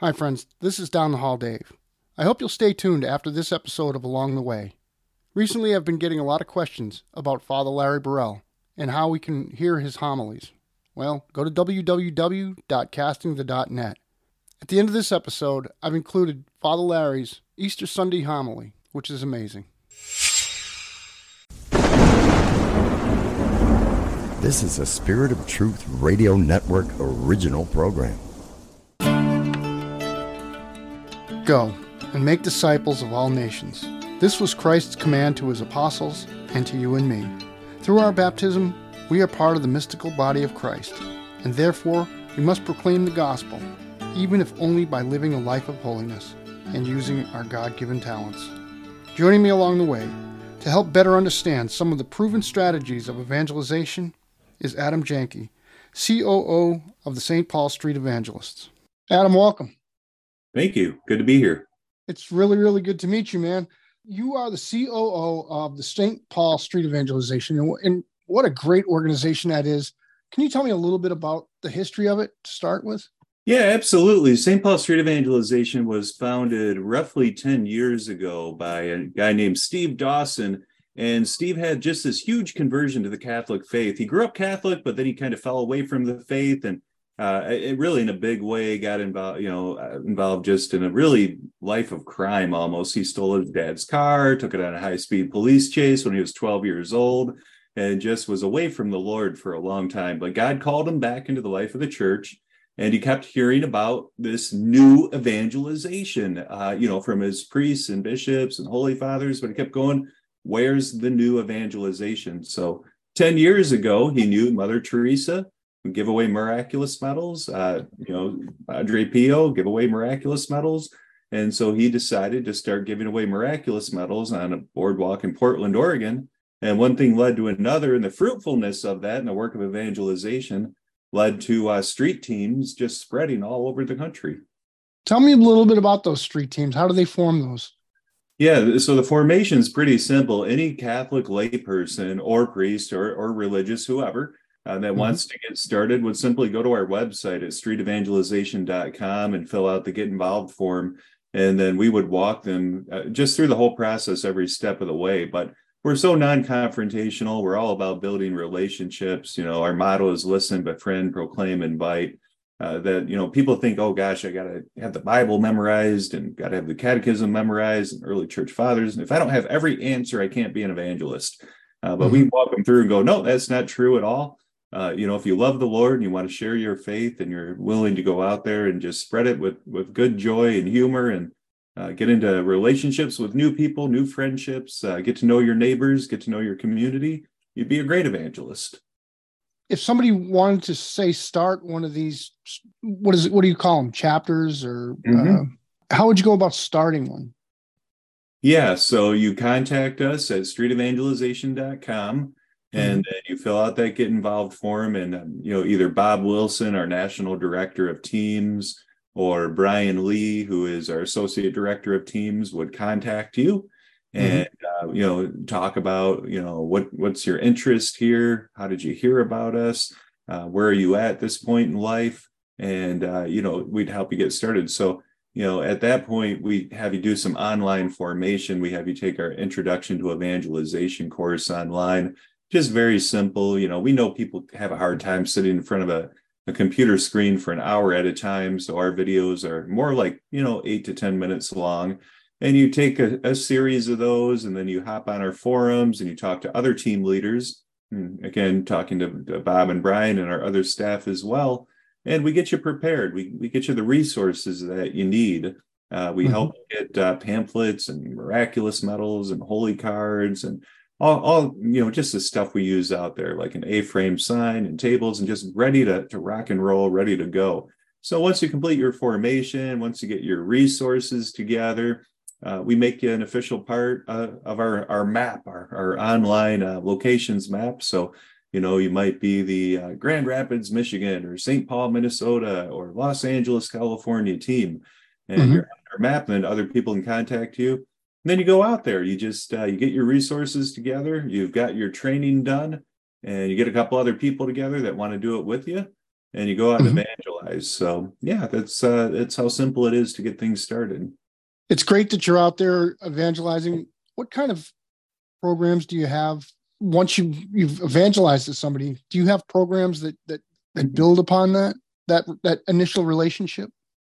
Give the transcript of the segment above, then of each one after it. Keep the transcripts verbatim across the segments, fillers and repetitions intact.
Hi, friends. This is Down the Hall Dave. I hope you'll stay tuned after this episode of Along the Way. Recently, I've been getting a lot of questions about Father Larry Burrell and how we can hear his homilies. Well, go to w w w dot casting the dot net. At the end of this episode, I've included Father Larry's Easter Sunday homily, which is amazing. This is a Spirit of Truth Radio Network original program. Go and make disciples of all nations. This was Christ's command to his apostles and to you and me. Through our baptism, we are part of the mystical body of Christ, and therefore we must proclaim the gospel, even if only by living a life of holiness and using our God-given talents. Joining me along the way to help better understand some of the proven strategies of evangelization is Adam Janke, C O O of the Saint Paul Street Evangelists. Adam, welcome. Thank you. Good to be here. It's really, really good to meet you, man. You are the C O O of the Saint Paul Street Evangelization, and, and what a great organization that is. Can you tell me a little bit about the history of it to start with? Yeah, absolutely. Saint Paul Street Evangelization was founded roughly ten years ago by a guy named Steve Dawson. And Steve had just this huge conversion to the Catholic faith. He grew up Catholic, but then he kind of fell away from the faith, and uh, it really, in a big way, got involved. You know, uh, involved just in a really life of crime. Almost, he stole his dad's car, took it on a high-speed police chase when he was twelve years old, and just was away from the Lord for a long time. But God called him back into the life of the church, and he kept hearing about this new evangelization. Uh, you know, from his priests and bishops and holy fathers, but he kept going, where's the new evangelization? So ten years ago, he knew Mother Teresa would give away miraculous medals. Uh, you know, Padre Pio give away miraculous medals. And so he decided to start giving away miraculous medals on a boardwalk in Portland, Oregon. And one thing led to another, and the fruitfulness of that and the work of evangelization led to uh, street teams just spreading all over the country. Tell me a little bit about those street teams. How do they form those? Yeah, so the formation is pretty simple. Any Catholic layperson or priest or, or religious, whoever uh, that mm-hmm. wants to get started would simply go to our website at street evangelization dot com and fill out the Get Involved form. And then we would walk them uh, just through the whole process every step of the way. But we're so non-confrontational. We're all about building relationships. You know, our motto is listen, befriend, proclaim, invite. Uh, that, you know, people think, oh, gosh, I got to have the Bible memorized and got to have the catechism memorized and early church fathers. And if I don't have every answer, I can't be an evangelist. Uh, but mm-hmm. we walk them through and go, no, that's not true at all. Uh, you know, if you love the Lord and you want to share your faith and you're willing to go out there and just spread it with, with good joy and humor and uh, get into relationships with new people, new friendships, uh, get to know your neighbors, get to know your community, you'd be a great evangelist. If somebody wanted to say start one of these, what is it? What do you call them? Chapters or mm-hmm. uh, how would you go about starting one? Yeah, so you contact us at street evangelization dot com and mm-hmm. then you fill out that Get Involved form, and um, you know, either Bob Wilson, our National Director of Teams, or Brian Lee, who is our Associate Director of Teams, would contact you. And, uh, you know, talk about, you know, what what's your interest here? How did you hear about us? Uh, where are you at this point in life? And, uh, you know, we'd help you get started. So, you know, at that point, we have you do some online formation. We have you take our Introduction to Evangelization course online. Just very simple. You know, we know people have a hard time sitting in front of a, a computer screen for an hour at a time. So our videos are more like, you know, eight to ten minutes long. And you take a, a series of those, and then you hop on our forums and you talk to other team leaders. And again, talking to, to Bob and Brian and our other staff as well. And we get you prepared. We we get you the resources that you need. Uh, we mm-hmm. help you get uh, pamphlets and miraculous medals and holy cards and all, all, you know, just the stuff we use out there, like an A-frame sign and tables, and just ready to, to rock and roll, ready to go. So once you complete your formation, once you get your resources together, Uh, we make you an official part uh, of our, our map, our, our online uh, locations map. So, you know, you might be the uh, Grand Rapids, Michigan, or Saint Paul, Minnesota, or Los Angeles, California team. And mm-hmm. you're on our map, and then other people can contact you. And then you go out there, you just, uh, you get your resources together, you've got your training done, and you get a couple other people together that want to do it with you. and you go out and Mhm. evangelize. So yeah, that's uh, that's how simple it is to get things started. It's great that you're out there evangelizing. What kind of programs do you have once you you've evangelized to somebody? Do you have programs that that that build upon that that that initial relationship?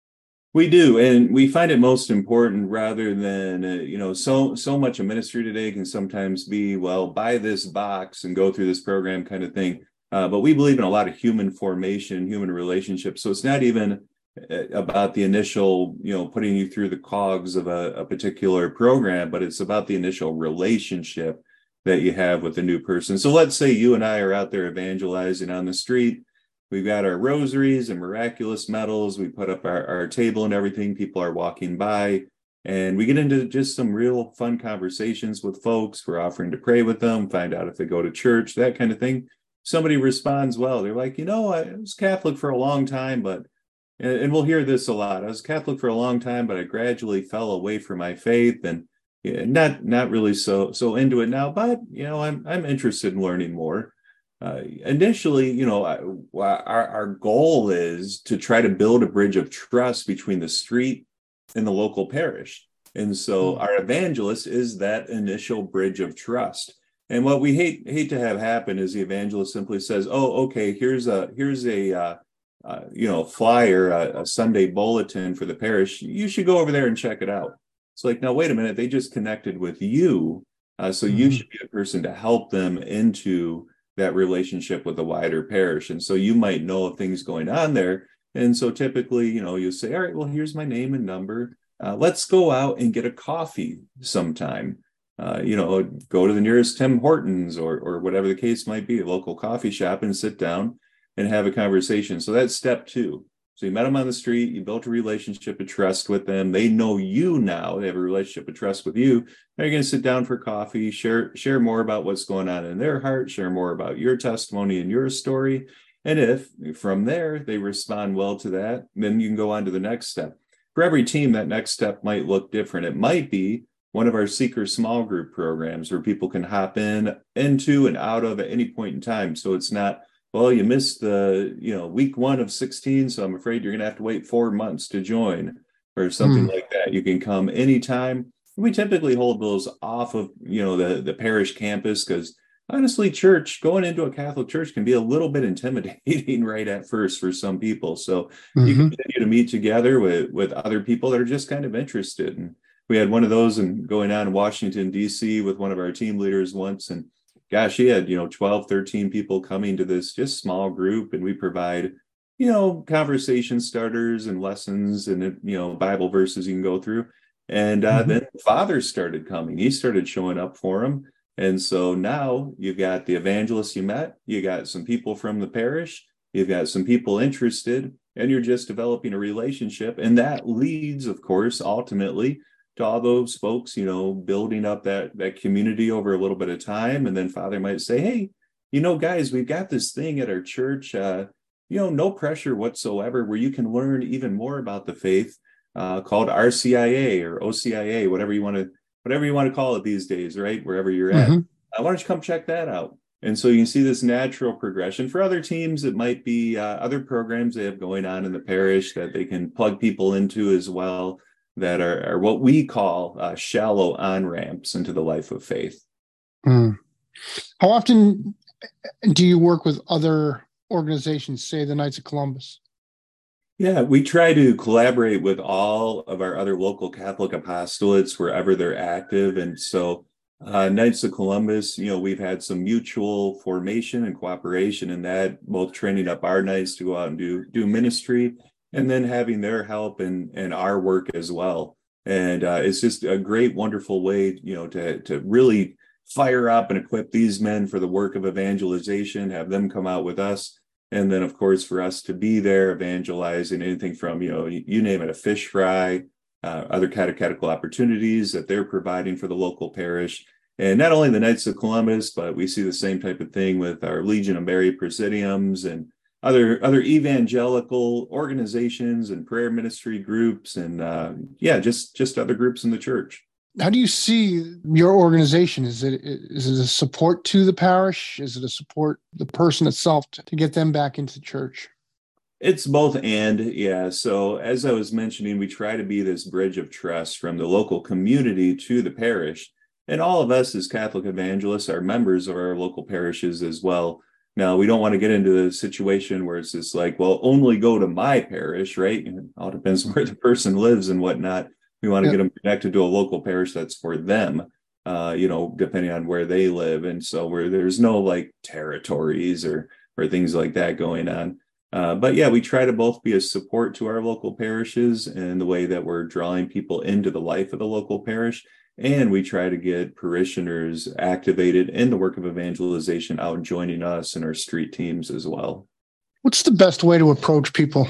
We do, and we find it most important rather than uh, you know so so much of ministry today can sometimes be, well, buy this box and go through this program kind of thing. Uh, but we believe in a lot of human formation, human relationships. So it's not even uh, about the initial, you know, putting you through the cogs of a, a particular program, but it's about the initial relationship that you have with a new person. So let's say you and I are out there evangelizing on the street. We've got our rosaries and miraculous medals. We put up our, our table and everything. People are walking by, and we get into just some real fun conversations with folks. We're offering to pray with them, find out if they go to church, that kind of thing. Somebody responds well. They're like, you know, I was Catholic for a long time, but, and we'll hear this a lot. I was Catholic for a long time, but I gradually fell away from my faith, and yeah, not not really so so into it now. But you know, I'm I'm interested in learning more. Uh, initially, you know, our, our goal is to try to build a bridge of trust between the street and the local parish. And so Mm. our evangelist is that initial bridge of trust. And what we hate hate to have happen is the evangelist simply says, "Oh, okay, here's a here's a uh, uh, you know flyer, a, a Sunday bulletin for the parish. You should go over there and check it out." It's like, now wait a minute, they just connected with you, uh, so you Mhm. should be the person to help them into that relationship with the wider parish. And so you might know of things going on there. And so typically, you know, you say, all right, well, here's my name and number. Uh, let's go out and get a coffee sometime. Uh, you know, go to the nearest Tim Hortons or or whatever the case might be, a local coffee shop, and sit down and have a conversation. So that's step two. So you met them on the street, you built a relationship of trust with them. They know you now. They have a relationship of trust with you. Now you're going to sit down for coffee, share share more about what's going on in their heart, share more about your testimony and your story. And if from there they respond well to that, then you can go on to the next step. For every team, that next step might look different. It might be one of our seeker small group programs where people can hop in, into, and out of at any point in time. So it's not, well, you missed the, you know, week one of sixteen, so I'm afraid you're going to have to wait four months to join or something Mm. like that. You can come anytime. We typically hold those off of, you know, the, the parish campus because honestly, church, going into a Catholic church can be a little bit intimidating right at first for some people. So you Mhm. continue to meet together with, with other people that are just kind of interested. And we had one of those and going on in Washington, D C with one of our team leaders once. And gosh, he had, you know, twelve, thirteen people coming to this just small group. And we provide, you know, conversation starters and lessons and, you know, Bible verses you can go through. And uh, Mhm. then fathers started coming. He started showing up for him. And so now you've got the evangelist you met, you got some people from the parish, you've got some people interested, and you're just developing a relationship. And that leads, of course, ultimately to all those folks, you know, building up that that community over a little bit of time. And then Father might say, hey, you know, guys, we've got this thing at our church, uh, you know, no pressure whatsoever, where you can learn even more about the faith, uh, called R C I A or O C I A, whatever you want to whatever you want to call it these days, right? Wherever you're at. Mhm. Uh, why don't you come check that out? And so you can see this natural progression. For other teams, it might be uh, other programs they have going on in the parish that they can plug people into as well, that are, are what we call uh, shallow on-ramps into the life of faith. Mm. How often do you work with other organizations, say the Knights of Columbus? Yeah, we try to collaborate with all of our other local Catholic apostolates wherever they're active. And so uh, Knights of Columbus, you know, we've had some mutual formation and cooperation in that, both training up our knights to go out and do, do ministry, and then having their help and, and our work as well. And uh, it's just a great, wonderful way, you know, to, to really fire up and equip these men for the work of evangelization, have them come out with us. And then, of course, for us to be there evangelizing anything from, you know, you name it, a fish fry, uh, other catechetical opportunities that they're providing for the local parish. And not only the Knights of Columbus, but we see the same type of thing with our Legion of Mary Presidiums and other other evangelical organizations and prayer ministry groups. And uh, yeah, just just other groups in the church. How do you see your organization? Is it is it a support to the parish? Is it a support the person itself to, to get them back into church? It's both and, yeah. So as I was mentioning, we try to be this bridge of trust from the local community to the parish. And all of us as Catholic evangelists are members of our local parishes as well. Now, we don't want to get into a situation where it's just like, well, only go to my parish, right? And it all depends where the person lives and whatnot. We want to Yeah. get them connected to a local parish that's for them, uh, you know, depending on where they live. And so where there's no like territories or or things like that going on. Uh, but yeah, we try to both be a support to our local parishes in the way that we're drawing people into the life of the local parish. And we try to get parishioners activated in the work of evangelization out joining us in our street teams as well. What's the best way to approach people?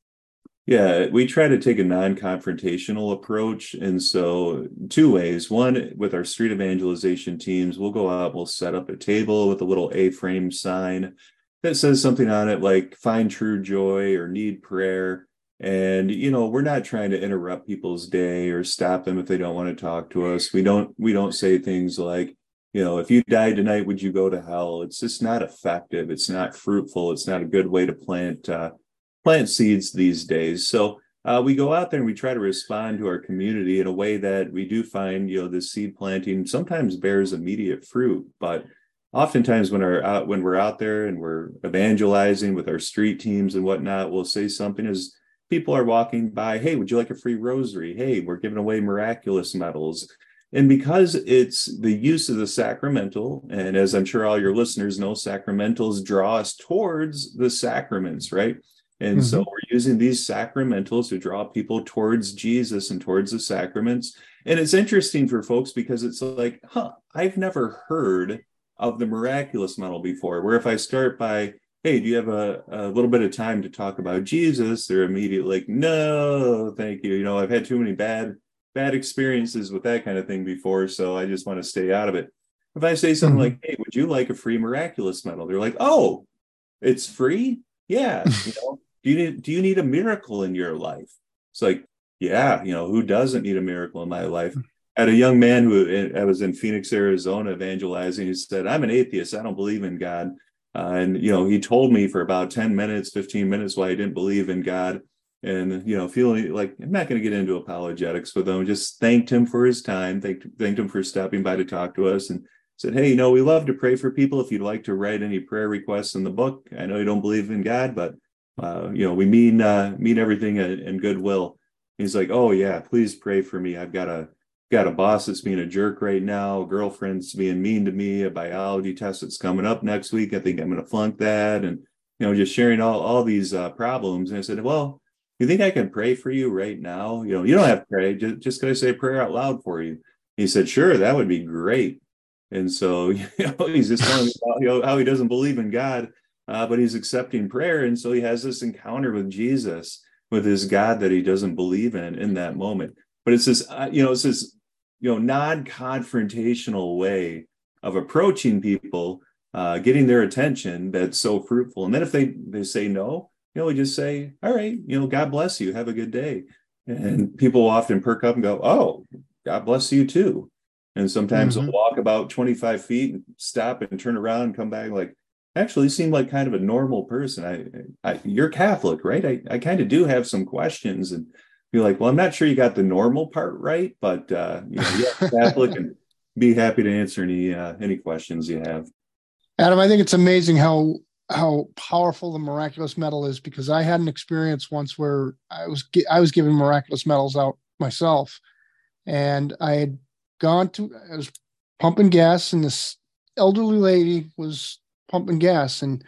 Yeah, we try to take a non-confrontational approach. And so two ways. One, with our street evangelization teams, we'll go out, we'll set up a table with a little A-frame sign that says something on it like find true joy or need prayer. And, you know, we're not trying to interrupt people's day or stop them if they don't want to talk to us. We don't, we don't say things like, you know, if you died tonight, would you go to hell? It's just not effective. It's not fruitful. It's not a good way to plant, uh, plant seeds these days. So uh, we go out there and we try to respond to our community in a way that we do find, you know, this seed planting sometimes bears immediate fruit, but oftentimes when our out when we're out there and we're evangelizing with our street teams and whatnot, we'll say something as people are walking by, hey, would you like a free rosary? Hey, we're giving away miraculous medals. And because it's the use of the sacramental, and as I'm sure all your listeners know, sacramentals draw us towards the sacraments, right? And mm-hmm. so we're using these sacramentals to draw people towards Jesus and towards the sacraments. And it's interesting for folks because it's like, huh, I've never heard of the miraculous medal before, where if I start by, hey, do you have a, a little bit of time to talk about Jesus? They're immediately like, no, thank you. You know, I've had too many bad, bad experiences with that kind of thing before, so I just want to stay out of it. If I say something mm-hmm. like, hey, would you like a free miraculous medal? They're like, oh, it's free? Yeah. You know, do you need, do you need a miracle in your life? It's like, yeah, you know, who doesn't need a miracle in my life? I had a young man who I was in Phoenix, Arizona, evangelizing. He said, I'm an atheist. I don't believe in God. Uh, and, you know, he told me for about ten minutes, fifteen minutes why he didn't believe in God. And, you know, feeling like I'm not going to get into apologetics with him, just thanked him for his time, thanked, thanked him for stopping by to talk to us and said, hey, you know, we love to pray for people. If you'd like to write any prayer requests in the book, I know you don't believe in God, but, uh, you know, we mean, uh, mean everything in, in goodwill. He's like, oh, yeah, please pray for me. I've got a got a boss that's being a jerk right now, a girlfriend's being mean to me, a biology test that's coming up next week. I think I'm going to flunk that. And, you know, just sharing all, all these uh, problems. And I said, well, you think I can pray for you right now? You know, you don't have to pray. Just, just going to say a prayer out loud for you. He said, sure, that would be great. And so, you know, he's just telling me about, you know, how he doesn't believe in God, uh, but he's accepting prayer. And so he has this encounter with Jesus, with his God that he doesn't believe in in that moment. But it's this, uh, you know, it's this, you know, non-confrontational way of approaching people, uh, getting their attention that's so fruitful. And then if they, they say no, you know, we just say, all right, you know, God bless you. Have a good day. And people will often perk up and go, oh, God bless you too. And sometimes mm-hmm. they'll walk about twenty-five feet and stop and turn around and come back like, actually, you seem like kind of a normal person. I, I you're Catholic, right? I, I kind of do have some questions. And you're like, well, I'm not sure you got the normal part right, but uh, you know, yeah, Catholic, and be happy to answer any uh, any questions you have. Adam, I think it's amazing how how powerful the miraculous medal is, because I had an experience once where I was I was giving miraculous medals out myself, and I had gone to I was pumping gas, and this elderly lady was pumping gas, and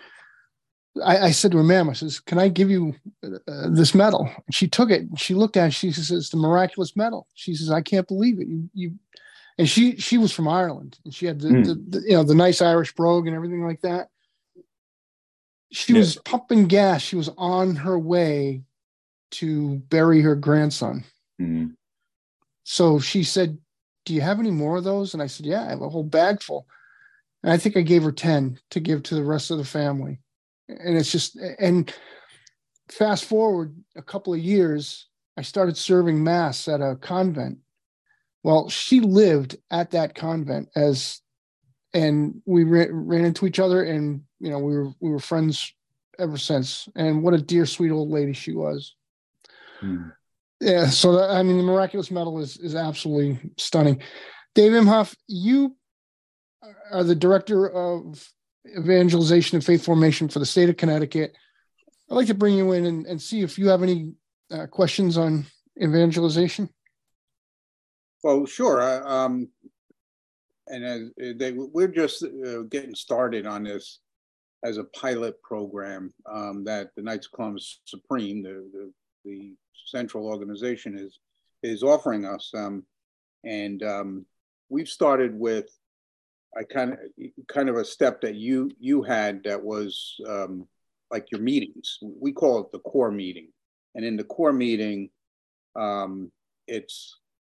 I, I said to her, ma'am, I says, can I give you uh, this medal? And she took it and she looked at it. She says, it's the miraculous medal. She says, I can't believe it. You, you, and she, she was from Ireland, and she had the, mm. the, the, you know, the nice Irish brogue and everything like that. She yeah. was pumping gas. She was on her way to bury her grandson. Mm. So she said, do you have any more of those? And I said, yeah, I have a whole bag full. And I think I gave her ten to give to the rest of the family. And it's just, and fast forward a couple of years, I started serving mass at a convent. Well, she lived at that convent as, and we ran, ran into each other, and, you know, we were, we were friends ever since. And what a dear, sweet old lady she was. Hmm. Yeah. So, that, I mean, the Miraculous Medal is, is absolutely stunning. Dave Imhoff, you are the director of evangelization and faith formation for the state of Connecticut. I'd like to bring you in and, and see if you have any uh, questions on evangelization. Well, sure. Uh, um, and as they, we're just uh, getting started on this as a pilot program um, that the Knights of Columbus Supreme, the, the, the central organization, is is offering us. Um, and um, we've started with I kind of kind of a step that you you had that was um, like your meetings. We call it the core meeting, and in the core meeting, um, it's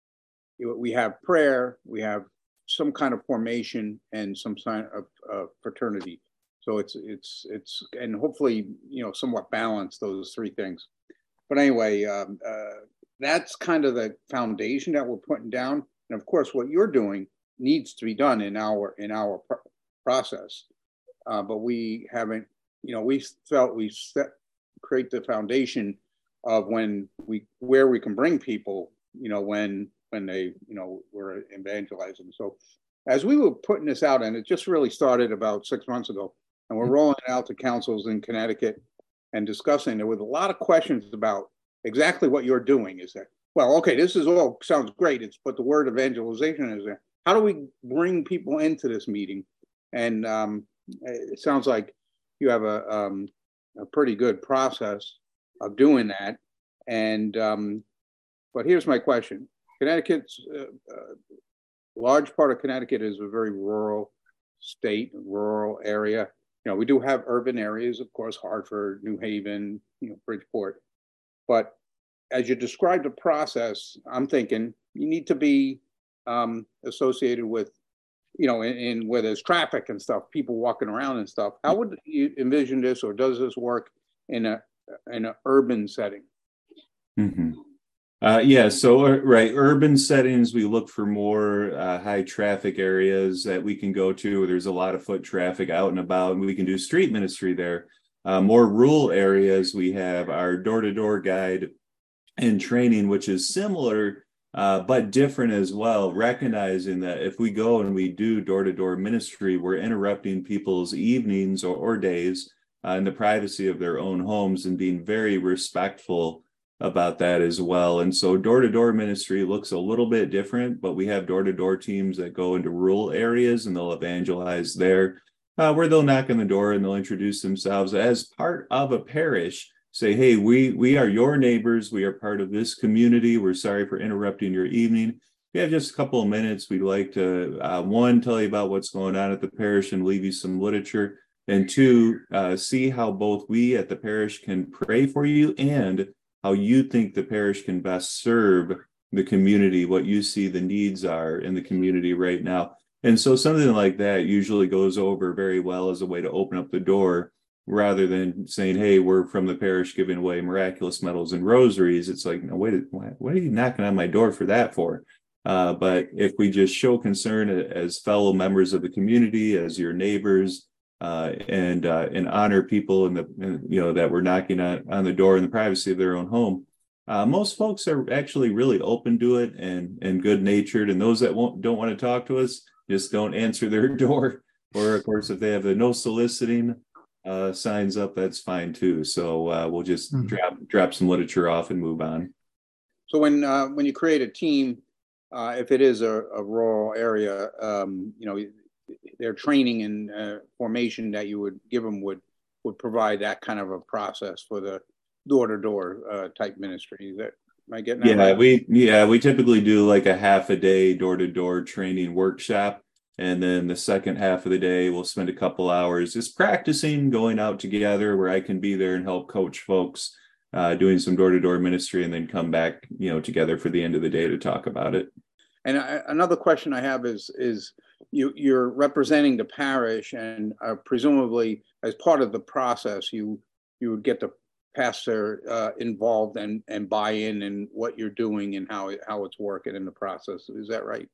we have prayer, we have some kind of formation, and some sign of uh, fraternity. So it's it's it's and hopefully you know somewhat balance those three things. But anyway, um, uh, that's kind of the foundation that we're putting down. And of course, what you're doing needs to be done in our in our pr- process. Uh, but we haven't, you know, we felt we set create the foundation of when we where we can bring people, you know, when when they, you know, were evangelizing. So as we were putting this out, and it just really started about six months ago, and we're rolling it out to councils in Connecticut and discussing, there was a lot of questions about exactly what you're doing. Is that, well, okay, this is all sounds great. It's but the word evangelization is there. How do we bring people into this meeting? And um, it sounds like you have a, um, a pretty good process of doing that. And um, but here's my question: Connecticut's uh, uh, large part of Connecticut is a very rural state, rural area. You know, we do have urban areas, of course, Hartford, New Haven, you know, Bridgeport. But as you described the process, I'm thinking you need to be um, associated with, you know, in, in where there's traffic and stuff, people walking around and stuff. How would you envision this, or does this work in a in an urban setting? Mm-hmm. Uh, yeah, so uh, right, urban settings, we look for more uh, high traffic areas that we can go to where there's a lot of foot traffic out and about, and we can do street ministry there. Uh, more rural areas, we have our door-to-door guide and training, which is similar, uh, but different as well, recognizing that if we go and we do door-to-door ministry, we're interrupting people's evenings or, or days uh, in the privacy of their own homes, and being very respectful about that as well. And so door-to-door ministry looks a little bit different, but we have door-to-door teams that go into rural areas and they'll evangelize there, uh, where they'll knock on the door and they'll introduce themselves as part of a parish, say, hey, we we are your neighbors, we are part of this community, we're sorry for interrupting your evening. If you have just a couple of minutes, we'd like to, uh, one, tell you about what's going on at the parish and leave you some literature, and two, uh, see how both we at the parish can pray for you and how you think the parish can best serve the community, what you see the needs are in the community right now. And so something like that usually goes over very well as a way to open up the door, rather than saying, hey, we're from the parish giving away miraculous medals and rosaries. It's like, no, wait, what are you knocking on my door for that for? Uh, but if we just show concern as fellow members of the community, as your neighbors, Uh, and uh, and honor people in the in, you know that we're knocking on, on the door in the privacy of their own home. Uh, most folks are actually really open to it and and good natured, and those that won't don't want to talk to us just don't answer their door. Or of course, if they have the no soliciting uh, signs up, that's fine too. So uh, we'll just mm-hmm. drop drop some literature off and move on. So when uh, when you create a team, uh, if it is a, a rural area, um, you know. their training and uh, formation that you would give them would would provide that kind of a process for the door-to-door uh, type ministry. Is that, am I getting that yeah, right? we yeah we typically do like a half a day door-to-door training workshop, and then the second half of the day we'll spend a couple hours just practicing, going out together where I can be there and help coach folks uh, doing some door-to-door ministry, and then come back you know together for the end of the day to talk about it. And I, another question I have is is you, you're representing the parish, and uh, presumably as part of the process, you you would get the pastor uh, involved and, and buy in in what you're doing and how how it's working in the process. Is that right?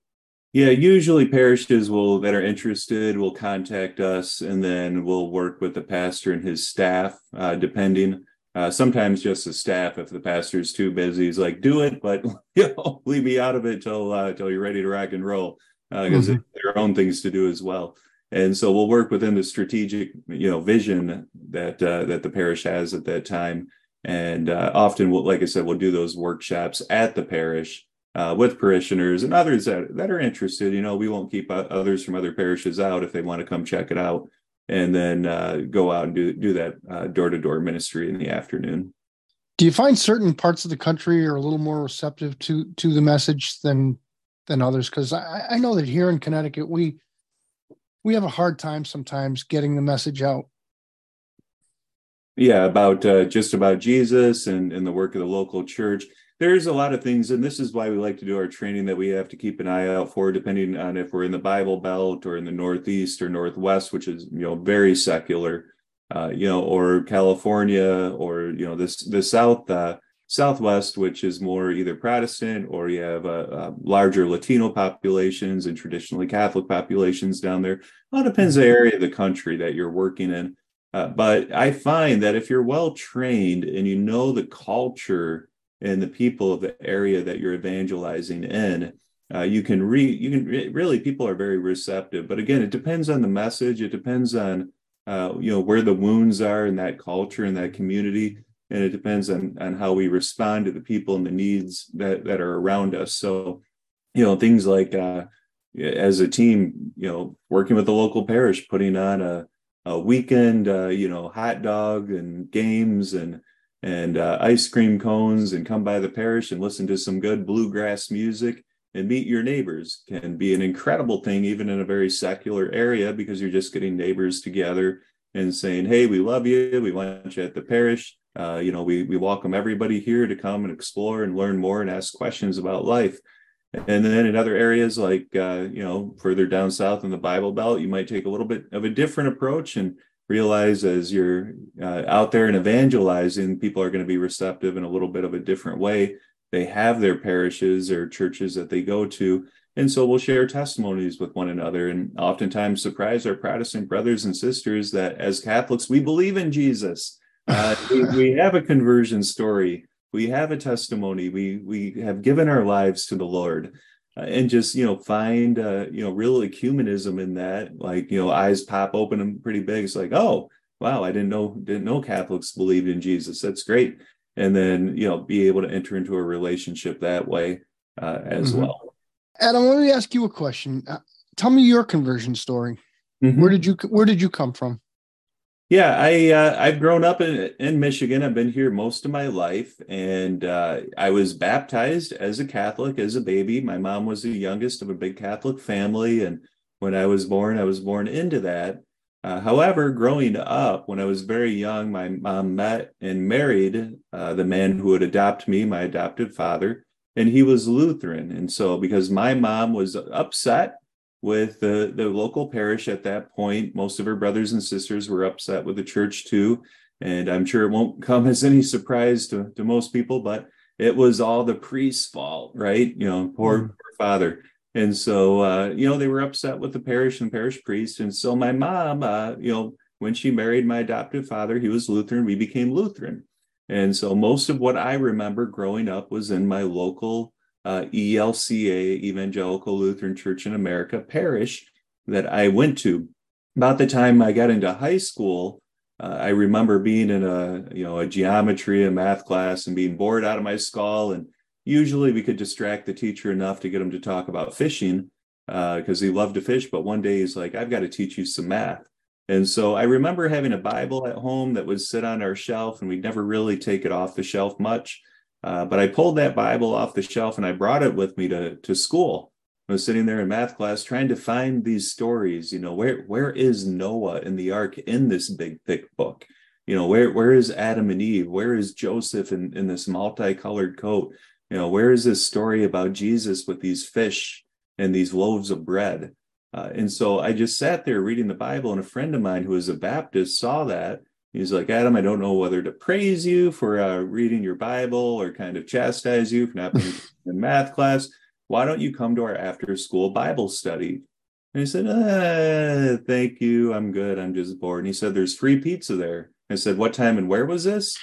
Yeah, usually parishes will that are interested will contact us, and then we'll work with the pastor and his staff, uh, depending. Uh, sometimes just the staff, if the pastor's too busy, he's like, "Do it, but you know, leave me out of it till uh, till you're ready to rock and roll," because uh, Hmm. they have their own things to do as well. And so we'll work within the strategic, you know, vision that uh, that the parish has at that time. And uh, often, we'll, like I said, we'll do those workshops at the parish uh, with parishioners and others that, that are interested. You know, we won't keep uh, others from other parishes out if they want to come check it out, and then uh, go out and do do that uh, door-to-door ministry in the afternoon. Do you find certain parts of the country are a little more receptive to to the message than than others? Because I, I know that here in Connecticut, we we have a hard time sometimes getting the message out. Yeah, about uh, just about Jesus and, and the work of the local church. There's a lot of things, and this is why we like to do our training that we have to keep an eye out for, depending on if we're in the Bible Belt or in the Northeast or Northwest, which is, you know, very secular, uh, you know, or California, or, you know, this the South uh, Southwest, which is more either Protestant, or you have uh, uh, larger Latino populations and traditionally Catholic populations down there. Well, it depends the area of the country that you're working in. Uh, but I find that if you're well trained and you know the culture and the people of the area that you're evangelizing in, uh, you can re you can re- really people are very receptive. But again, it depends on the message. It depends on uh, you know where the wounds are in that culture in that community, and it depends on on how we respond to the people and the needs that that are around us. So you know things like uh, as a team, you know, working with the local parish, putting on a a weekend, uh, you know, hot dog and games and and uh, ice cream cones, and come by the parish and listen to some good bluegrass music and meet your neighbors can be an incredible thing, even in a very secular area, because you're just getting neighbors together and saying, "Hey, we love you. We want you at the parish. Uh, you know, we we welcome everybody here to come and explore and learn more and ask questions about life." And then in other areas like, uh, you know, further down south in the Bible Belt, you might take a little bit of a different approach and realize as you're uh, out there and evangelizing, people are going to be receptive in a little bit of a different way. They have their parishes or churches that they go to. And so we'll share testimonies with one another and oftentimes surprise our Protestant brothers and sisters that as Catholics, we believe in Jesus. Uh, we, we have a conversion story. We have a testimony. We we have given our lives to the Lord, uh, and just you know find uh, you know real ecumenism in that. Like you know eyes pop open and pretty big. It's like, oh wow, I didn't know didn't know Catholics believed in Jesus. That's great. And then you know be able to enter into a relationship that way uh, as Mm-hmm. well. Adam, let me ask you a question. Uh, tell me your conversion story. Mm-hmm. Where did you Where did you come from? Yeah, I uh, I've grown up in in Michigan. I've been here most of my life, and uh, I was baptized as a Catholic as a baby. My mom was the youngest of a big Catholic family, and when I was born, I was born into that. Uh, however, growing up, when I was very young, my mom met and married uh, the man who would adopt me, my adopted father, and he was Lutheran. And so, because my mom was upset with the, the local parish at that point. Most of her brothers and sisters were upset with the church too. And I'm sure it won't come as any surprise to, to most people, but it was all the priest's fault, right? You know, poor, Mm. poor father. And so, uh, you know, they were upset with the parish and parish priest. And so my mom, uh, you know, when she married my adoptive father, he was Lutheran, we became Lutheran. And so most of what I remember growing up was in my local uh, E L C A, Evangelical Lutheran Church in America parish that I went to. About the time I got into high school, uh, I remember being in a you know a geometry and math class and being bored out of my skull. And usually we could distract the teacher enough to get him to talk about fishing because uh, he loved to fish. But one day he's like, "I've got to teach you some math." And so I remember having a Bible at home that would sit on our shelf, and we'd never really take it off the shelf much. Uh, but I pulled that Bible off the shelf and I brought it with me to, to school. I was sitting there in math class trying to find these stories. You know, where where is Noah in the ark in this big, thick book? You know, where where is Adam and Eve? Where is Joseph in, in this multicolored coat? You know, where is this story about Jesus with these fish and these loaves of bread? Uh, and so I just sat there reading the Bible, and a friend of mine who was a Baptist saw that. He's like, "Adam, I don't know whether to praise you for uh, reading your Bible or kind of chastise you for not being in math class. why don't you come to our after school Bible study? And I said, ah, thank you. I'm good. I'm just bored. And he said, there's free pizza there. I said, what time and where was this?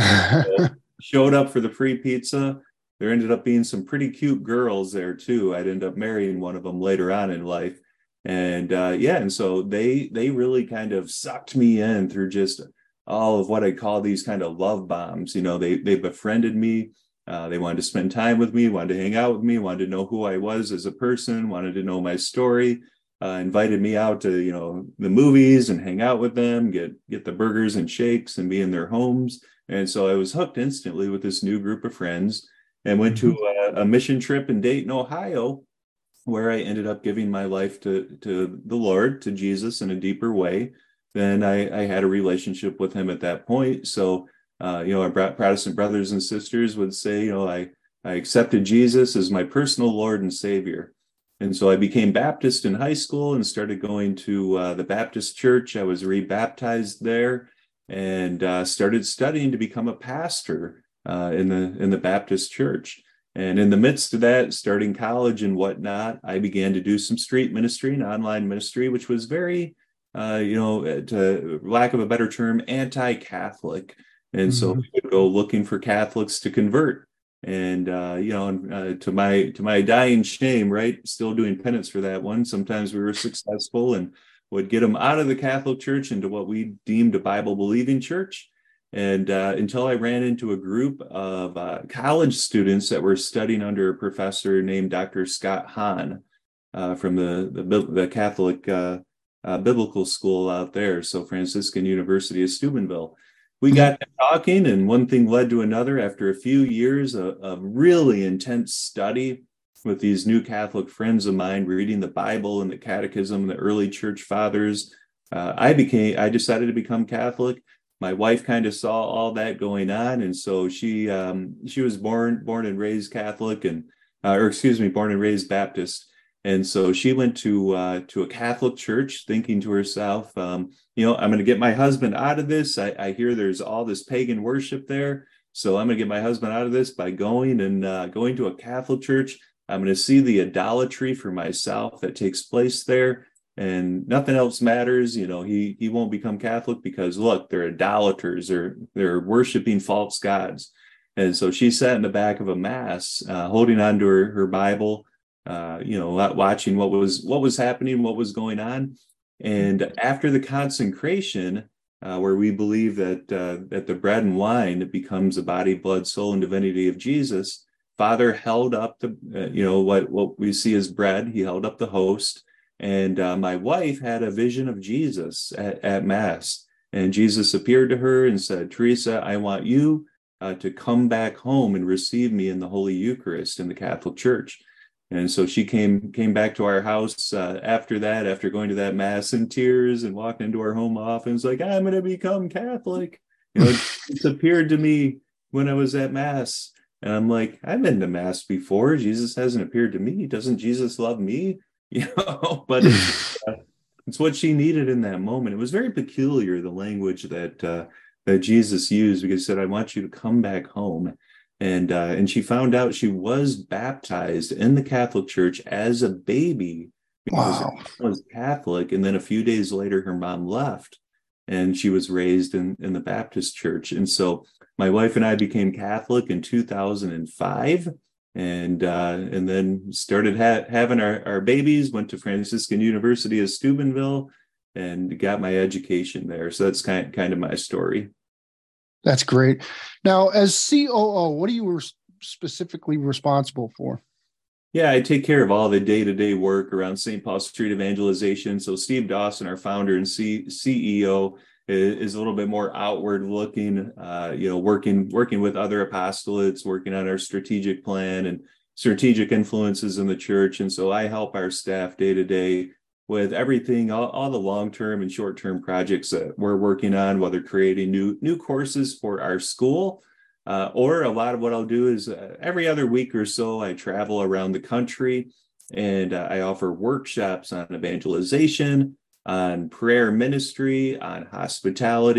So showed up for the free pizza. There ended up being some pretty cute girls there too. I'd end up marrying one of them later on in life. And uh, yeah, and so they they really kind of sucked me in through just all of what I call these kind of love bombs. You know, they they befriended me. Uh, they wanted to spend time with me, wanted to hang out with me, wanted to know who I was as a person, wanted to know my story. Uh, invited me out to, you know, the movies and hang out with them, get get the burgers and shakes and be in their homes. And so I was hooked instantly with this new group of friends and went mm-hmm. to a, a mission trip in Dayton, Ohio, where I ended up giving my life to, to the Lord, to Jesus in a deeper way. Then I, I had a relationship with him at that point. So, uh, you know, our Protestant brothers and sisters would say, you know, I, I accepted Jesus as my personal Lord and Savior. And so I became Baptist in high school and started going to uh, the Baptist church. I was rebaptized there and uh, started studying to become a pastor uh, in the in the Baptist church. And in the midst of that, starting college and whatnot, I began to do some street ministry and online ministry, which was very, uh, you know, to lack of a better term, anti-Catholic. And mm-hmm. so we would go looking for Catholics to convert. And, uh, you know, uh, to my to my dying shame, right, still doing penance for that one. Sometimes we were successful and would get them out of the Catholic Church into what we deemed a Bible-believing church. And uh, until I ran into a group of uh, college students that were studying under a professor named Doctor Scott Hahn uh, from the, the, the Catholic uh, uh, Biblical School out there, so Franciscan University of Steubenville. We got to talking, and one thing led to another. After a few years of, of really intense study with these new Catholic friends of mine, reading the Bible and the Catechism and the early church fathers, uh, I became. I decided to become Catholic. My wife kind of saw all that going on, and so she um, she was born born and raised Catholic, and uh, or excuse me, born and raised Baptist. And so she went to uh, to a Catholic church, thinking to herself, um, you know, I'm going to get my husband out of this. I, I hear there's all this pagan worship there, so I'm going to get my husband out of this by going and uh, going to a Catholic church. I'm going to see the idolatry for myself that takes place there, and nothing else matters. You know, he he won't become Catholic because look, they're idolaters. They're they're worshiping false gods. And so she sat in the back of a mass, uh, holding on to her, her Bible. Uh, you know, watching what was what was happening, what was going on. And after the consecration, uh, where we believe that uh, that the bread and wine becomes the body, blood, soul, and divinity of Jesus, Father held up the, uh, you know, what, what we see as bread. He held up the host. And uh, my wife had a vision of Jesus at, at Mass. And Jesus appeared to her and said, Teresa, I want you uh, to come back home and receive me in the Holy Eucharist in the Catholic Church. And so she came came back to our house uh, after that, after going to that Mass in tears and walking into our home office, like, I'm going to become Catholic. You know, it's appeared to me when I was at Mass. And I'm like, I've been to Mass before. Jesus hasn't appeared to me. Doesn't Jesus love me? You know, but it's, uh, it's what she needed in that moment. It was very peculiar, the language that uh, that Jesus used, because he said, I want you to come back home. And uh, and she found out she was baptized in the Catholic Church as a baby because wow. she was Catholic. And then a few days later, her mom left and she was raised in, in the Baptist Church. And so my wife and I became Catholic in two thousand five and uh, and then started ha- having our, our babies, went to Franciscan University of Steubenville and got my education there. So that's kind, kind of my story. That's great. Now, as C O O, what are you re- specifically responsible for? Yeah, I take care of all the day-to-day work around Saint Paul Street evangelization. So Steve Dawson, our founder and C- CEO, is, is a little bit more outward-looking, uh, you know, working working with other apostolates, working on our strategic plan and strategic influences in the church. And so I help our staff day-to-day with everything, all, all the long-term and short-term projects that we're working on, whether creating new new courses for our school, uh, or a lot of what I'll do is uh, every other week or so, I travel around the country and uh, I offer workshops on evangelization, on prayer ministry, on hospitality,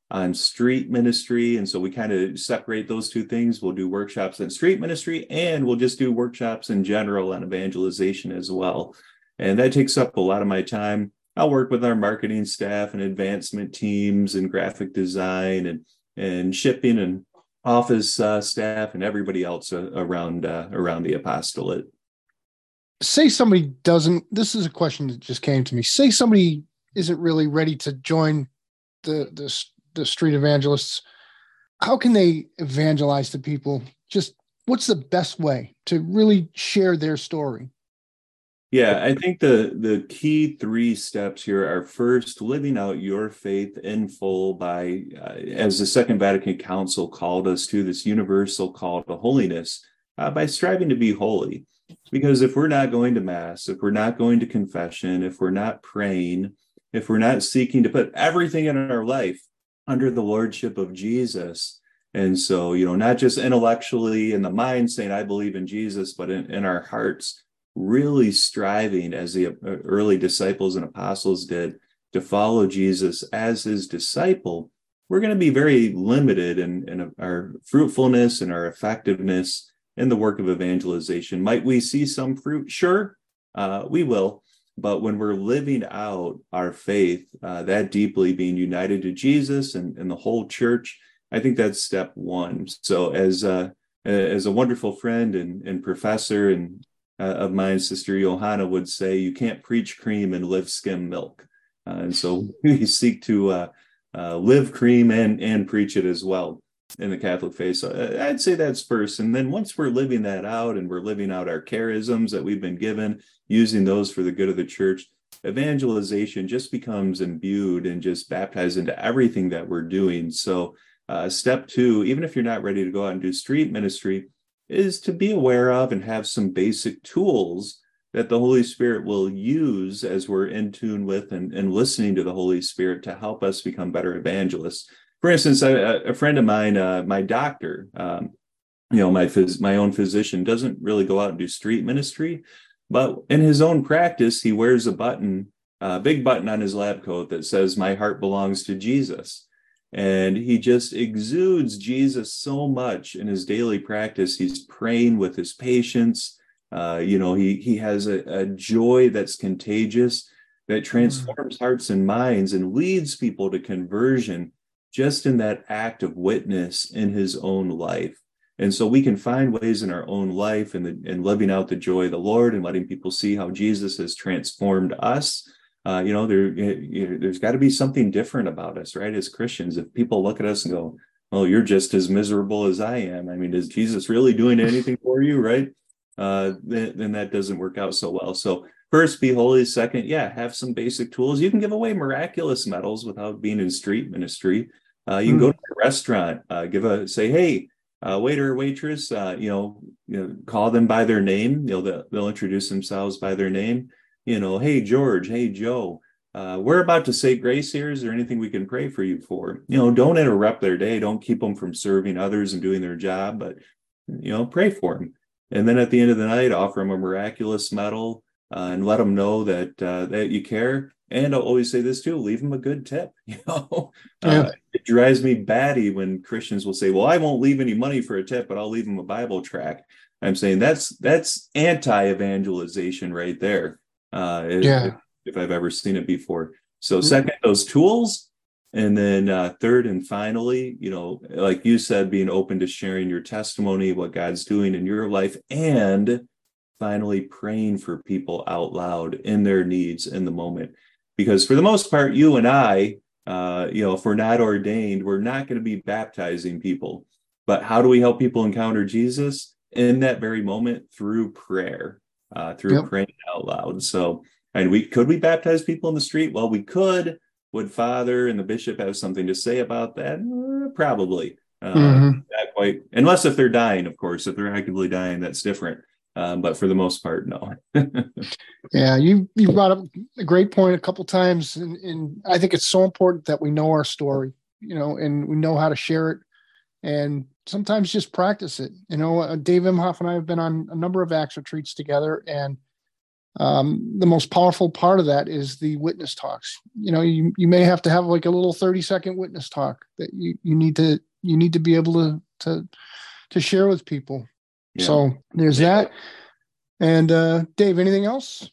on street ministry. And so we kind of separate those two things. We'll do workshops on street ministry, and we'll just do workshops in general on evangelization as well. And that takes up a lot of my time. I'll work with our marketing staff and advancement teams and graphic design and, and shipping and office uh, staff and everybody else uh, around uh, around the apostolate. Say somebody doesn't, this is a question that just came to me. Say somebody isn't really ready to join the, the, the street evangelists. How can they evangelize to people? Just what's the best way to really share their story? Yeah, I think the, the key three steps here are, first, living out your faith in full by, uh, as the Second Vatican Council called us to, this universal call to holiness, uh, by striving to be holy. Because if we're not going to Mass, if we're not going to confession, if we're not praying, if we're not seeking to put everything in our life under the lordship of Jesus, and so, you know, not just intellectually in the mind saying, I believe in Jesus, but in, in our hearts, really striving, as the early disciples and apostles did, to follow Jesus as his disciple, we're going to be very limited in, in our fruitfulness and our effectiveness in the work of evangelization. Might we see some fruit? Sure, uh, we will. But when we're living out our faith uh, that deeply, being united to Jesus and, and the whole church, I think that's step one. So as, uh, as a wonderful friend and, and professor and Uh, of mine, Sister Johanna, would say, you can't preach cream and live skim milk. Uh, and so we seek to uh, uh, live cream and, and preach it as well in the Catholic faith. So I'd say that's first. And then once we're living that out and we're living out our charisms that we've been given, using those for the good of the church, evangelization just becomes imbued and just baptized into everything that we're doing. So uh, step two, even if you're not ready to go out and do street ministry, is to be aware of and have some basic tools that the Holy Spirit will use as we're in tune with and, and listening to the Holy Spirit to help us become better evangelists. For instance, a, a friend of mine, uh, my doctor, um, you know, my phys- my own physician, doesn't really go out and do street ministry, but in his own practice, he wears a button, a big button on his lab coat that says, "My heart belongs to Jesus." And he just exudes Jesus so much in his daily practice. He's praying with his patients. Uh, you know, he he has a, a joy that's contagious, that transforms mm. hearts and minds and leads people to conversion just in that act of witness in his own life. And so we can find ways in our own life and, the, and living out the joy of the Lord and letting people see how Jesus has transformed us. Uh, you know, there, you, there's got to be something different about us, right? As Christians, if people look at us and go, "Oh, you're just as miserable as I am. I mean, is Jesus really doing anything for you?" Right? Uh, then, then that doesn't work out so well. So first, be holy. Second, yeah, have some basic tools. You can give away miraculous medals without being in street ministry. Uh, you can mm. go to a restaurant, uh, give a say, "Hey, uh, waiter or waitress," uh, you know, you know, call them by their name. You know, they'll, they'll introduce themselves by their name. You know, "Hey, George, hey, Joe, uh, we're about to say grace here. Is there anything we can pray for you for?" You know, don't interrupt their day. Don't keep them from serving others and doing their job, but, you know, pray for them. And then at the end of the night, offer them a miraculous medal uh, and let them know that uh, that you care. And I'll always say this too, leave them a good tip. You know, yeah. uh, it drives me batty when Christians will say, "Well, I won't leave any money for a tip, but I'll leave them a Bible tract." I'm saying that's that's anti-evangelization right there. Uh, yeah. if, if I've ever seen it before. So second, those tools. And then uh, third and finally, you know, like you said, being open to sharing your testimony, what God's doing in your life, and finally praying for people out loud in their needs in the moment. Because for the most part, you and I, uh, you know, if we're not ordained, we're not going to be baptizing people. But how do we help people encounter Jesus? In that very moment, through prayer. Uh, through yep. praying out loud. So, and we could we baptize people in the street? Well, we could. Would Father and the bishop have something to say about that? Uh, probably. Uh, mm-hmm. Not quite, unless if they're dying, of course. If they're actively dying, that's different. Um, but for the most part, no. Yeah, you you brought up a great point a couple times, and, and I think it's so important that we know our story, you know, and we know how to share it. And sometimes just practice it. You know, uh, Dave Imhoff and I have been on a number of Acts retreats together, and um, the most powerful part of that is the witness talks. You know, you, you may have to have like a little thirty second witness talk that you, you need to, you need to be able to, to, to share with people. Yeah. So there's yeah. that. And uh, Dave, anything else?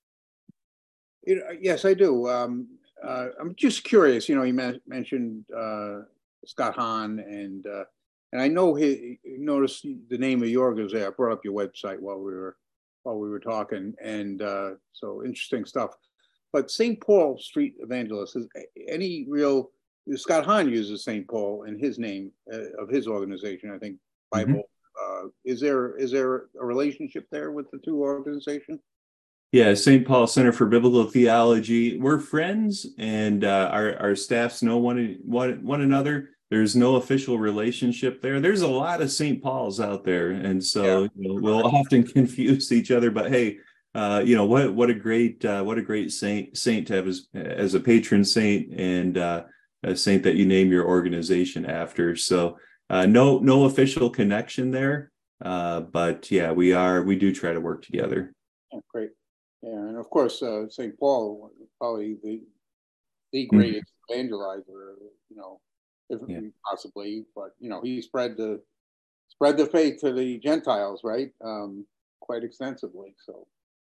You know, yes, I do. Um, uh, I'm just curious, you know, you men- mentioned uh, Scott Hahn, and uh, and I know he noticed the name of your organization. I brought up your website while we were while we were talking, and uh, so interesting stuff. But Saint Paul Street Evangelist, is any real? Scott Hahn uses Saint Paul in his name uh, of his organization, I think. Bible. Mm-hmm. Uh, is there is there a relationship there with the two organizations? Yeah, Saint Paul Center for Biblical Theology. We're friends, and uh, our our staffs know one one one another. There's no official relationship there. There's a lot of Saint Pauls out there, and so yeah. you know, we'll often confuse each other. But hey, uh, you know what? What a great uh, what a great saint saint to have as as a patron saint, and uh, a saint that you name your organization after. So uh, no no official connection there, uh, but yeah, we are we do try to work together. Oh, great. Yeah, and of course, uh, Saint Paul, probably the the greatest mm-hmm. evangelizer, you know, if yeah. possibly, but you know, he spread the spread the faith to the Gentiles, right? Um, quite extensively. So,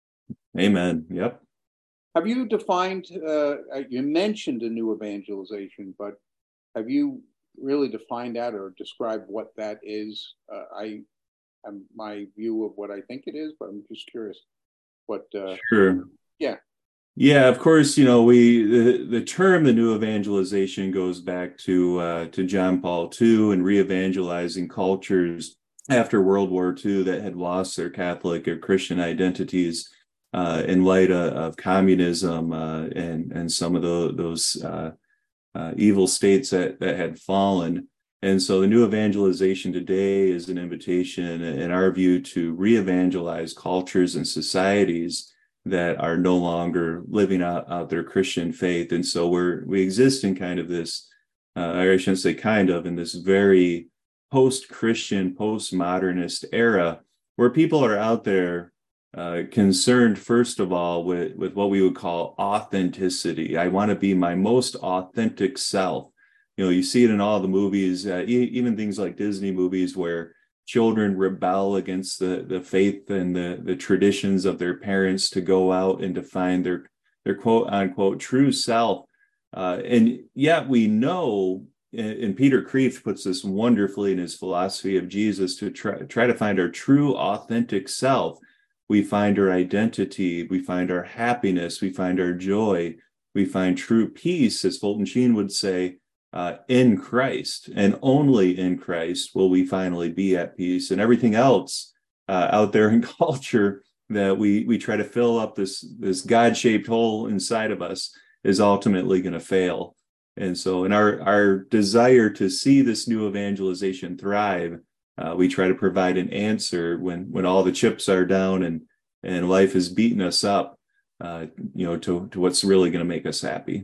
amen. Yep. Have you defined? Uh, you mentioned a new evangelization, but have you really defined that or described what that is? Uh, I, am my view of what I think it is, but I'm just curious. What, uh, sure. Yeah. Yeah, of course, you know, we the, the term the new evangelization goes back to uh, to John Paul the Second and re-evangelizing cultures after World War Two that had lost their Catholic or Christian identities uh, in light of, of communism uh, and and some of the, those uh, uh, evil states that, that had fallen. And so the new evangelization today is an invitation, in our view, to re-evangelize cultures and societies that are no longer living out, out their Christian faith. And so we're we exist in kind of this, uh, I shouldn't say kind of, in this very post-Christian, post-modernist era where people are out there uh, concerned, first of all, with, with what we would call authenticity. I want to be my most authentic self. You know, you see it in all the movies, uh, e- even things like Disney movies where children rebel against the, the faith and the, the traditions of their parents to go out and to find their, their quote unquote true self. Uh, and yet we know, and Peter Kreeft puts this wonderfully in his philosophy of Jesus, to try, try to find our true authentic self. We find our identity, we find our happiness, we find our joy, we find true peace, as Fulton Sheen would say, Uh, in Christ, and only in Christ will we finally be at peace. And everything else uh, out there in culture that we we try to fill up this this God-shaped hole inside of us is ultimately going to fail. And so in our our desire to see this new evangelization thrive, uh, we try to provide an answer when when all the chips are down and and life is beating us up, uh, you know, to to what's really going to make us happy.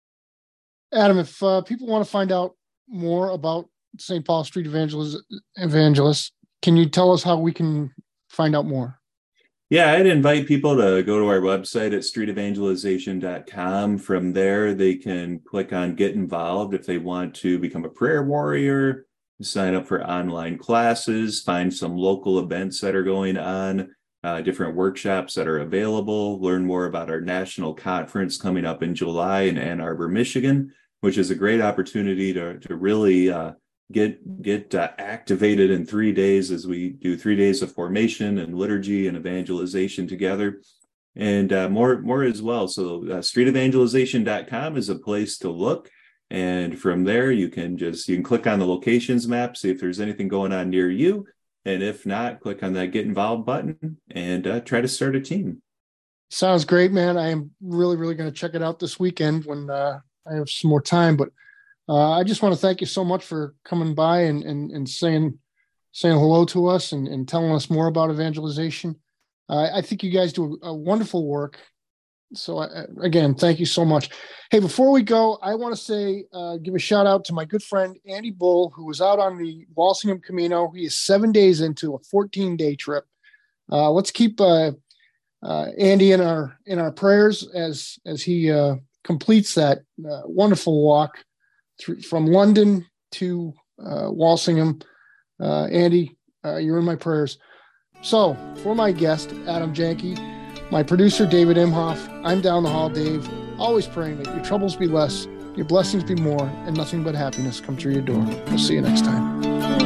Adam, if uh, people want to find out more about Saint Paul Street Evangelist, Evangelist, can you tell us how we can find out more? Yeah, I'd invite people to go to our website at street evangelization dot com. From there, they can click on Get Involved if they want to become a prayer warrior, sign up for online classes, find some local events that are going on, uh, different workshops that are available, learn more about our national conference coming up in July in Ann Arbor, Michigan, which is a great opportunity to, to really uh, get get uh, activated in three days as we do three days of formation and liturgy and evangelization together, and uh, more more as well. So uh, street evangelization dot com is a place to look, and from there you can just you can click on the locations map, see if there's anything going on near you, and if not, click on that Get Involved button and uh, try to start a team. Sounds great, man. I am really really going to check it out this weekend when uh, I have some more time, but uh, I just want to thank you so much for coming by and and, and saying saying hello to us and, and telling us more about evangelization. Uh, I think you guys do a, a wonderful work. So I, again, thank you so much. Hey, before we go, I want to say, uh, give a shout out to my good friend, Andy Bull, who was out on the Walsingham Camino. He is seven days into a fourteen day trip. Uh, let's keep, uh, uh, Andy in our in our prayers as as he uh, completes that uh, wonderful walk through, from London to uh, Walsingham. Uh, Andy, uh, you're in my prayers. So, for my guest, Adam Janke, my producer, David Imhoff, I'm down the hall, Dave, always praying that your troubles be less, your blessings be more, and nothing but happiness come through your door. We'll see you next time.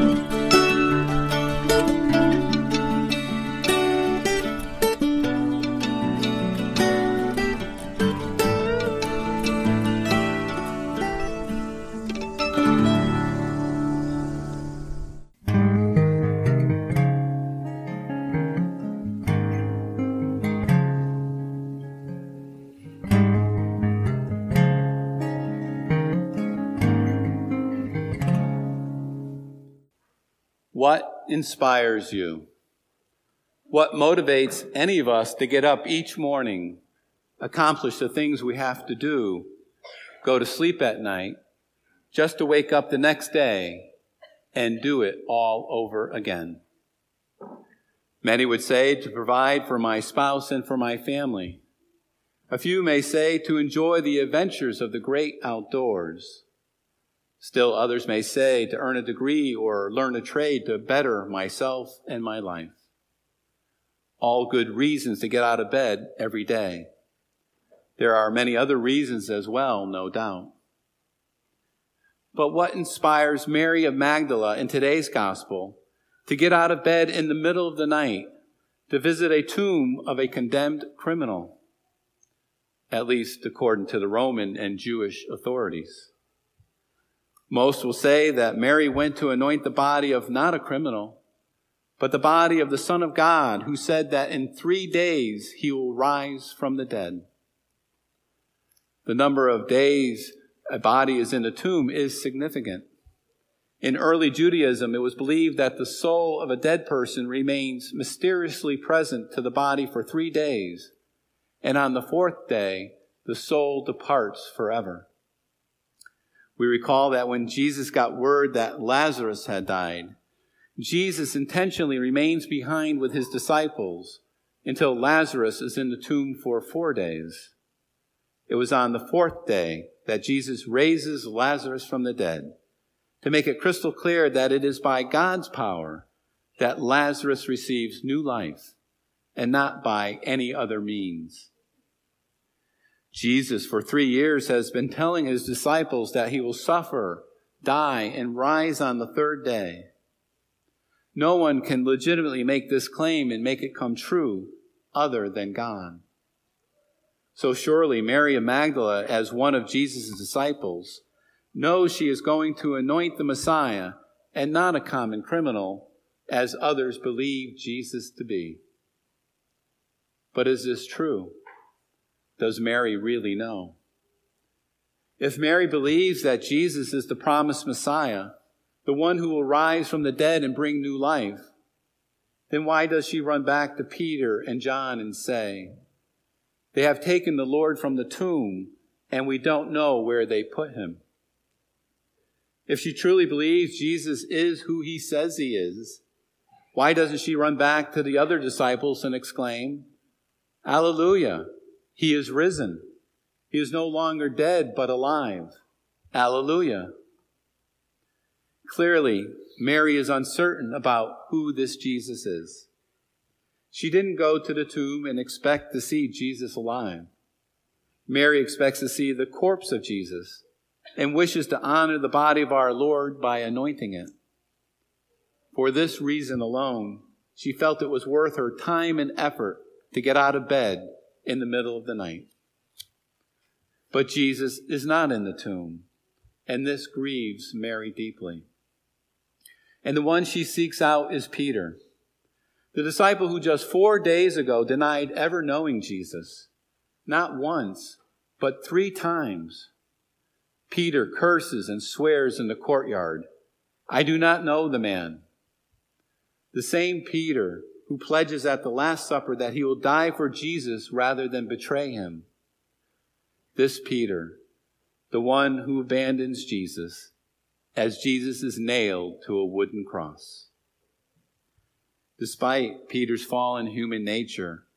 What inspires you? What motivates any of us to get up each morning, accomplish the things we have to do, go to sleep at night, just to wake up the next day and do it all over again? Many would say to provide for my spouse and for my family. A few may say to enjoy the adventures of the great outdoors. Still others may say to earn a degree or learn a trade to better myself and my life. All good reasons to get out of bed every day. There are many other reasons as well, no doubt. But what inspires Mary of Magdala in today's gospel to get out of bed in the middle of the night to visit a tomb of a condemned criminal? At least according to the Roman and Jewish authorities. Most will say that Mary went to anoint the body of not a criminal, but the body of the Son of God, who said that in three days he will rise from the dead. The number of days a body is in a tomb is significant. In early Judaism, it was believed that the soul of a dead person remains mysteriously present to the body for three days, and on the fourth day, the soul departs forever. We recall that when Jesus got word that Lazarus had died, Jesus intentionally remains behind with his disciples until Lazarus is in the tomb for four days. It was on the fourth day that Jesus raises Lazarus from the dead to make it crystal clear that it is by God's power that Lazarus receives new life and not by any other means. Jesus, for three years, has been telling his disciples that he will suffer, die, and rise on the third day. No one can legitimately make this claim and make it come true other than God. So surely Mary of Magdala, as one of Jesus' disciples, knows she is going to anoint the Messiah and not a common criminal, as others believe Jesus to be. But is this true? Does Mary really know? If Mary believes that Jesus is the promised Messiah, the one who will rise from the dead and bring new life, then why does she run back to Peter and John and say, "They have taken the Lord from the tomb, and we don't know where they put him"? If she truly believes Jesus is who he says he is, why doesn't she run back to the other disciples and exclaim, "Alleluia! He is risen. He is no longer dead, but alive. Alleluia." Clearly, Mary is uncertain about who this Jesus is. She didn't go to the tomb and expect to see Jesus alive. Mary expects to see the corpse of Jesus and wishes to honor the body of our Lord by anointing it. For this reason alone, she felt it was worth her time and effort to get out of bed in the middle of the night. But Jesus is not in the tomb, and this grieves Mary deeply. And the one she seeks out is Peter, the disciple who just four days ago denied ever knowing Jesus, not once, but three times. Peter curses and swears in the courtyard, "I do not know the man." The same Peter who pledges at the Last Supper that he will die for Jesus rather than betray him. This Peter, the one who abandons Jesus as Jesus is nailed to a wooden cross. Despite Peter's fallen human nature,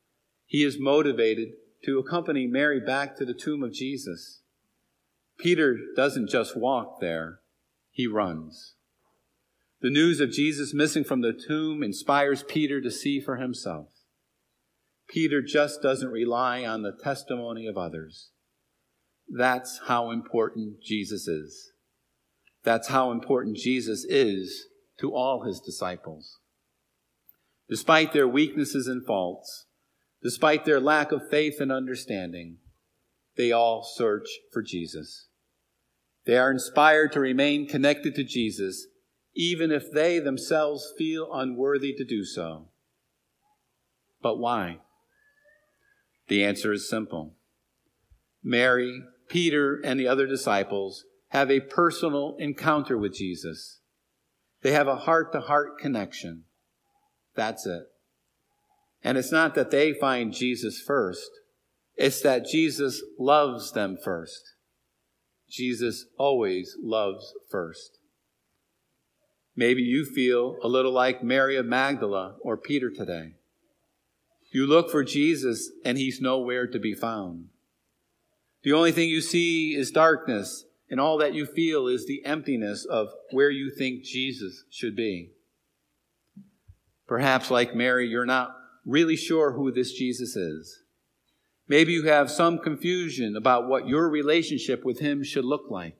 He is motivated to accompany Mary back to the tomb of Jesus. Peter doesn't just walk there, he runs. The news of Jesus missing from the tomb inspires Peter to see for himself. Peter just doesn't rely on the testimony of others. That's how important Jesus is. That's how important Jesus is to all his disciples. Despite their weaknesses and faults, despite their lack of faith and understanding, they all search for Jesus. They are inspired to remain connected to Jesus, even if they themselves feel unworthy to do so. But why? The answer is simple. Mary, Peter, and the other disciples have a personal encounter with Jesus. They have a heart-to-heart connection. That's it. And it's not that they find Jesus first. It's that Jesus loves them first. Jesus always loves first. Maybe you feel a little like Mary of Magdala or Peter today. You look for Jesus and he's nowhere to be found. The only thing you see is darkness, and all that you feel is the emptiness of where you think Jesus should be. Perhaps like Mary, you're not really sure who this Jesus is. Maybe you have some confusion about what your relationship with him should look like.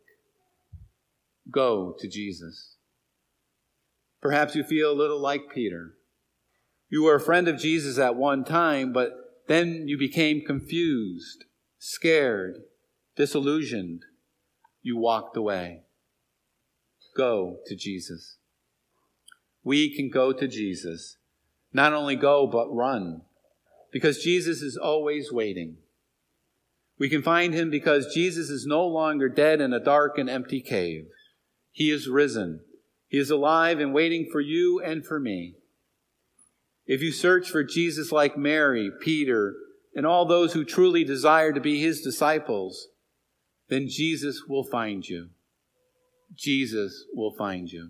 Go to Jesus. Perhaps you feel a little like Peter. You were a friend of Jesus at one time, but then you became confused, scared, disillusioned. You walked away. Go to Jesus. We can go to Jesus. Not only go, but run. Because Jesus is always waiting. We can find him because Jesus is no longer dead in a dark and empty cave. He is risen. He is alive and waiting for you and for me. If you search for Jesus like Mary, Peter, and all those who truly desire to be his disciples, then Jesus will find you. Jesus will find you.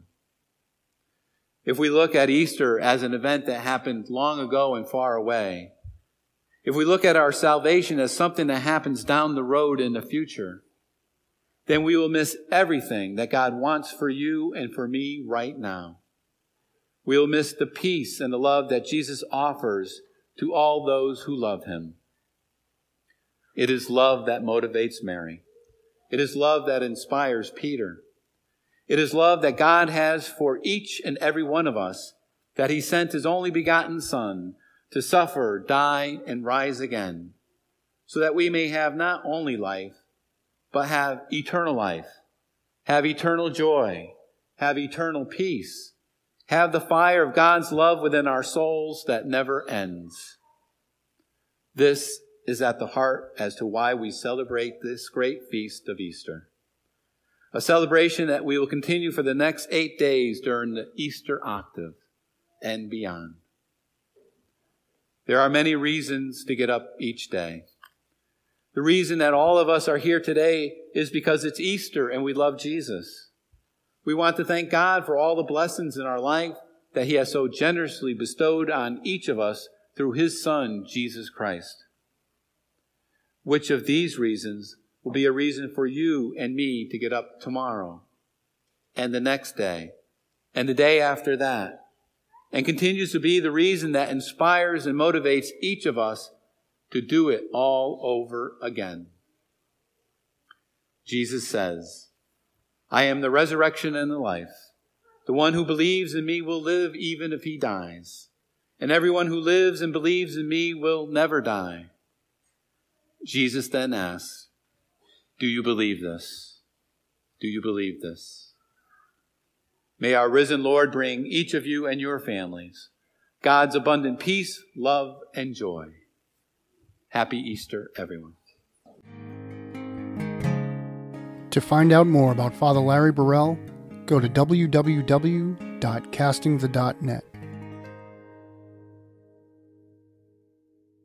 If we look at Easter as an event that happened long ago and far away, if we look at our salvation as something that happens down the road in the future, then we will miss everything that God wants for you and for me right now. We will miss the peace and the love that Jesus offers to all those who love him. It is love that motivates Mary. It is love that inspires Peter. It is love that God has for each and every one of us, that he sent his only begotten Son to suffer, die, and rise again, so that we may have not only life, but have eternal life, have eternal joy, have eternal peace, have the fire of God's love within our souls that never ends. This is at the heart as to why we celebrate this great feast of Easter. A celebration that we will continue for the next eight days during the Easter octave and beyond. There are many reasons to get up each day. The reason that all of us are here today is because it's Easter and we love Jesus. We want to thank God for all the blessings in our life that he has so generously bestowed on each of us through his Son, Jesus Christ. Which of these reasons will be a reason for you and me to get up tomorrow and the next day and the day after that, and continues to be the reason that inspires and motivates each of us to do it all over again? Jesus says, I am the resurrection and the life. The one who believes in me will live even if he dies. And everyone who lives and believes in me will never die. Jesus then asks, do you believe this? Do you believe this? May our risen Lord bring each of you and your families God's abundant peace, love, and joy. Happy Easter, everyone. To find out more about Father Larry Burrell, go to w w w dot casting the dot net.